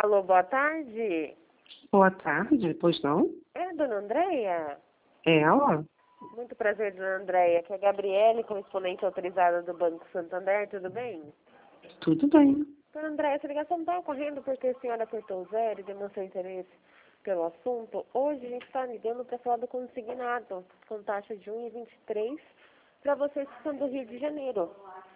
Alô, boa tarde. Boa tarde, pois não? É a dona Andréia? É ela? Muito prazer, dona Andréia. Aqui é a Gabriele, correspondente autorizada do Banco Santander, tudo bem? Tudo bem. Dona Andréia, essa ligação está ocorrendo porque a senhora apertou o zero e demonstrou interesse pelo assunto. Hoje a gente está ligando para falar do consignado, com taxa de 1,23 para vocês que são do Rio de Janeiro,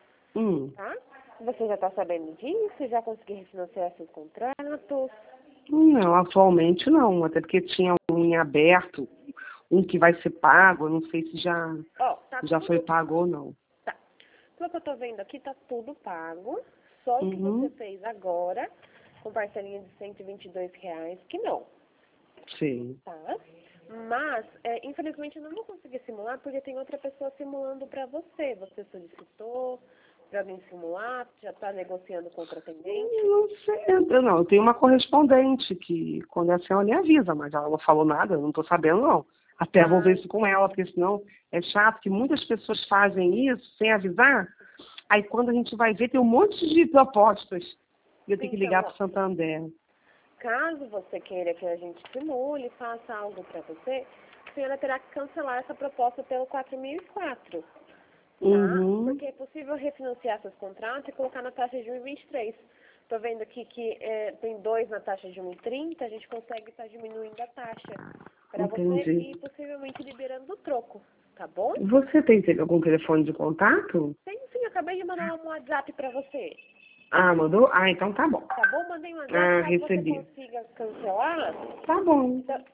tá? Você já está sabendo disso? Já conseguiu refinanciar seus contratos? Não, atualmente não, até porque tinha um em aberto, um que vai ser pago, eu não sei se já foi pago ou não. Tá. Pelo que eu tô vendo aqui, tá tudo pago. Só o que você fez agora, com parcelinha de R$ 122, que não. Sim. Tá? Mas, infelizmente, eu não vou conseguir simular, porque tem outra pessoa simulando pra você. Você solicitou pra alguém simular, já tá negociando com outra atendente. Não sei, eu tenho uma correspondente que quando é assim ela me avisa, mas ela não falou nada, eu não tô sabendo não. Até vou ver isso com ela, porque senão é chato que muitas pessoas fazem isso sem avisar. Aí quando a gente vai ver, tem um monte de propostas. E eu tenho que ligar para o Santander. Caso você queira que a gente simule, faça algo para você, a senhora terá que cancelar essa proposta pelo 4004. Tá? Porque é possível refinanciar seus contratos e colocar na taxa de 1,23. Estou vendo aqui que tem 2 na taxa de 1,30, a gente consegue estar diminuindo a taxa para você e possivelmente liberando o troco, tá bom? Você tem algum telefone de contato? Tem sim, eu acabei de mandar um WhatsApp para você. Ah, mandou? Ah, então tá bom. Tá bom? Mandei um WhatsApp, caso recebi. você consiga cancelar. Tá bom. Então,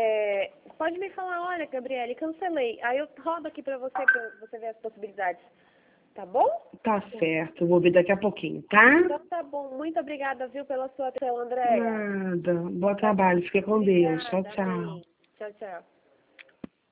pode me falar, olha, Gabriele, cancelei. Aí eu rodo aqui pra você ver as possibilidades. Tá bom? Tá certo, vou ver daqui a pouquinho, tá? Então tá bom. Muito obrigada, viu, pela sua atenção, Andréia. Nada. Bom trabalho, fica com Deus. Tchau, tchau. Tchau, tchau.